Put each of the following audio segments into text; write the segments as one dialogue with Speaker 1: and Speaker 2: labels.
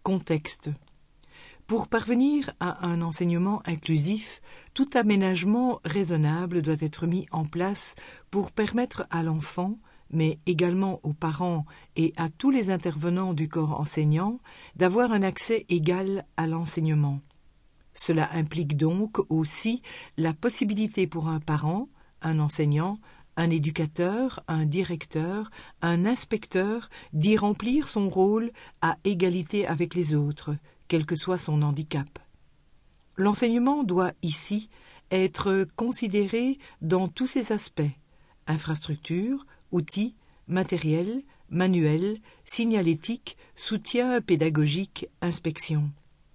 Speaker 1: Contexte. Pour parvenir à un enseignement inclusif, tout aménagement raisonnable doit être mis en place pour permettre à l'enfant, mais également aux parents et à tous les intervenants du corps enseignant, d'avoir un accès égal à l'enseignement. Cela implique donc aussi la possibilité pour un parent, un enseignant, un éducateur, un directeur, un inspecteur d'y remplir son rôle à égalité avec les autres, quel que soit son handicap. L'enseignement doit ici être considéré dans tous ses aspects: infrastructures, outils, matériel, manuel, signalétique, soutien pédagogique, inspection.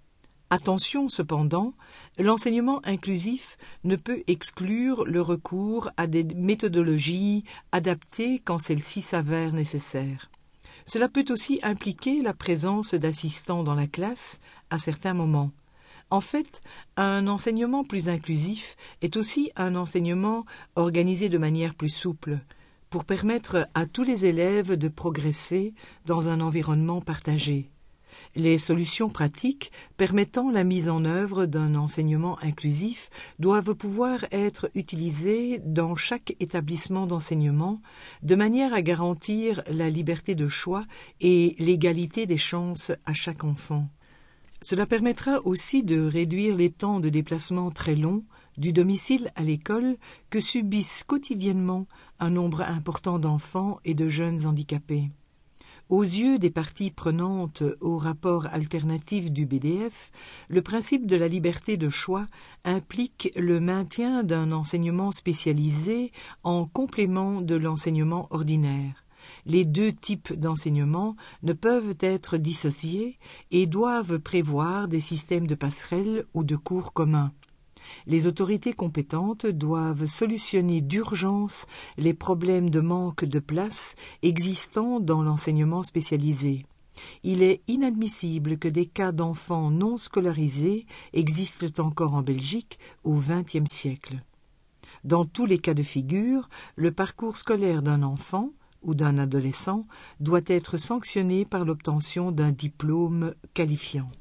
Speaker 1: Attention cependant, l'enseignement inclusif ne peut exclure le recours à des méthodologies adaptées quand celles-ci s'avèrent nécessaires. Cela peut aussi impliquer la présence d'assistants dans la classe à certains moments. En fait, un enseignement plus inclusif est aussi un enseignement organisé de manière plus souple, pour permettre à tous les élèves de progresser dans un environnement partagé. Les solutions pratiques permettant la mise en œuvre d'un enseignement inclusif doivent pouvoir être utilisées dans chaque établissement d'enseignement de manière à garantir la liberté de choix et l'égalité des chances à chaque enfant. Cela permettra aussi de réduire les temps de déplacement très longs du domicile à l'école que subissent quotidiennement un nombre important d'enfants et de jeunes handicapés. Aux yeux des parties prenantes au rapport alternatif du BDF, le principe de la liberté de choix implique le maintien d'un enseignement spécialisé en complément de l'enseignement ordinaire. Les deux types d'enseignement ne peuvent être dissociés et doivent prévoir des systèmes de passerelles ou de cours communs. Les autorités compétentes doivent solutionner d'urgence les problèmes de manque de place existants dans l'enseignement spécialisé. Il est inadmissible que des cas d'enfants non scolarisés existent encore en Belgique au XXe siècle. Dans tous les cas de figure, le parcours scolaire d'un enfant ou d'un adolescent doit être sanctionné par l'obtention d'un diplôme qualifiant.